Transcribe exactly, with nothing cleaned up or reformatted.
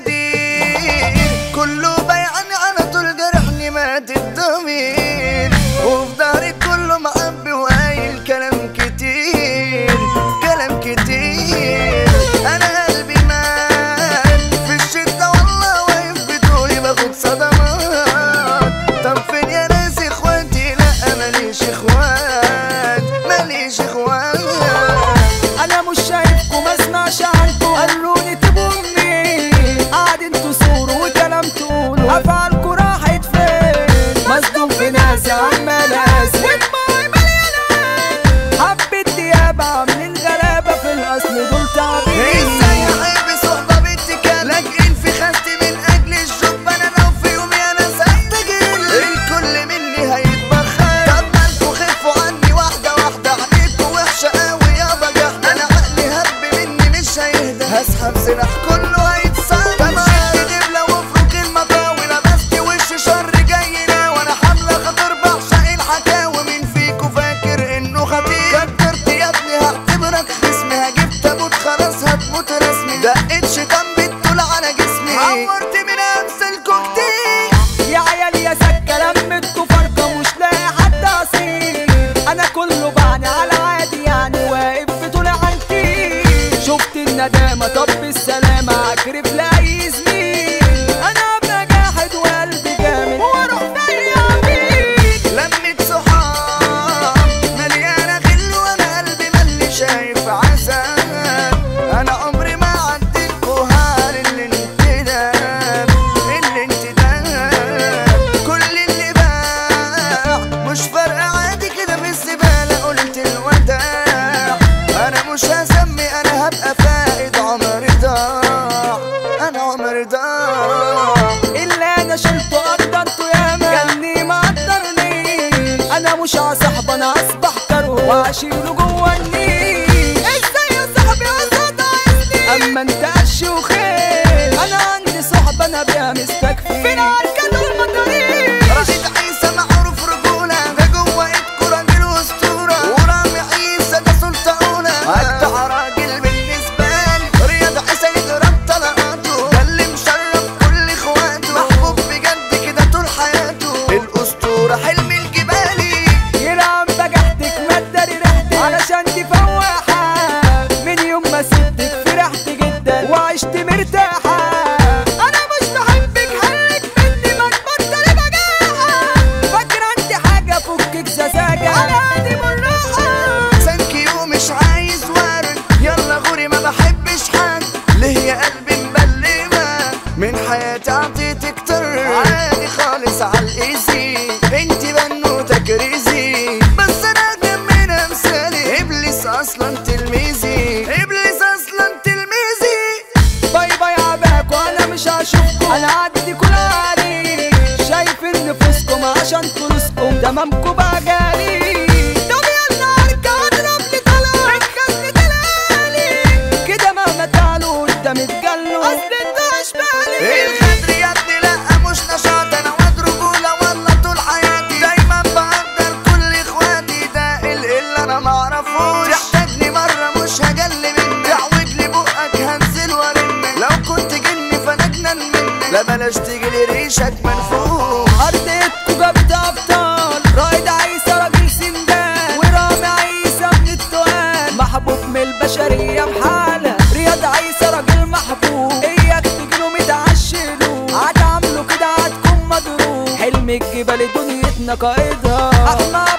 تقدير، كله بايعني على طول جرحني مات الضمير، وفي ظهري كله معبي وقايل كلام كتير كلام كتير. انا قلبي مات في الشدة والله واقف بطولي باخد صدمات. طب فين يا ناس اخواتي؟ لا ماليش اخوات ماليش اخوات. انا مش شايفكم ما اسمعش عنكم، قالولي تبقوا منين، قاعدين تصوروا وكلام تقولوا، افعالكم راحت فين؟ مصدوم في ناس عمال اسف ودموعي مليانه، حبة دياب عاملين غلابة في الاصل دول تعبين. ازاي احب صحبة بنت كان لاجئين في خاستي من اجل الشوب؟ انا لو في يومي انا ساحتاجين الكل مني هيتبخر. طب ما انتوا خفوا عني واحدة واحدة، عليكوا وحشة قوي يابا جحدة. انا عقلي هب مني مش هيهدى، هسحب سلاح كله هيتصاب. شد دبلة وافرك المطاوي، لبست وش شر جاينا وانا حاملة خطر بعشق الحكاوي. مين فيكوا فاكر انه خطير؟ كترت يا ابني هعتبرك خصمي، هجيب تابوت خلاص هتموت رسمي. دقت شيطان بتطول على جسمي، عورت من امثالكوا كتير. يا عيال يا سكة لمتكوا فرقة مش لاقي حد اصيل، انا كله بعني على عادي يعني واقف في طول عنتي. شفت الندامة طب بالسلامة اكرف لاي زميل، انا ابقى جاحد وقلبي جامد واروح في يمين. لمت صحاب مليانة غل وانا قلبي ملي شايف عذاب. انا عمري ما عديتكوا هار الانتداب الانتداب. كل اللي باع مش فارقة عادي كده في الزبالة قلت الوداع. انا مش هسمي انا هبقى فائد عمري ضاع انا عمري ضاع. اللي انا شلته قدرته ياما كاني ما قدرني، انا مش هصاحب انا اصبح كرو واشيله جوا النيل. ازاي يا صاحبي قصاد عايزني اما انت قش وخيل؟ انا عندي صحبة انا بيها مستكفي فين عالكد والمطاريش. رشيد عيسى معروف رجولة، ده جوا ايدكوا راجل واسطورة، ورامي عيسى ده سلطانة أجدع راجل بالنسبة لي. رياض عيسى يضرب طلقاته، ده اللي مشرف كل اخواته، محبوب بجد كده طول حياته، الاسطورة حلمي الجبالي. يلعب بجحتك ما تداري ريحتك علشان دي فواحة، من يوم ما سبتك فرحت جدا وعشت مرتاحة. انا مش بحبك حلك مني ما تبطلي بجاحة، فاكرة انت حاجة فكك سذاجة انا هادي بالراحة. سانكيو مش عايز ورد، يلا غوري ما بحبش حد، ليه يا قلبي مبلمة من حياتي عطيتك طر عادي خالص عالايزي. انتي بنوتة كريزي بس انا اجمل من امثالي، ابليس اصلا تلميذي ابليس اصلا تلميذي. باي باي عباك وانا مش هشوفكم، انا عدي كل عالي شايف ان نفوسكم عشان فلوسكم تمامكم بقى جالي. طب يلا اركب اضرب لي طلع من خزنة العالي كده مهما تعلوا قدام اتجلوا اصل انتوا اشبالي. الخدر يا ابني لا مش نشاط، انا واد رجولة والله طول حياتي، دايما بقدر كل اخواتي، ده اللي انا معرفوش. تحتاجني مرة مش هجل منك، تعوج لي بقك هنزل وارنك، لو كنت جني فانا اجنن منك، لا بلاش تجيلي ريشك منفوخ. ارضيتكوا جابت ابطال، رائد عيسى راجل سندان، ورامي عيسى ابن التقال محبوب من البشرية بحالة. رياض عيسى راجل محبوب، اياك تجيله متعشلو، هتعملوا كده هتكون مضروب. حلم الجبال دنيتنا قائدها، احمد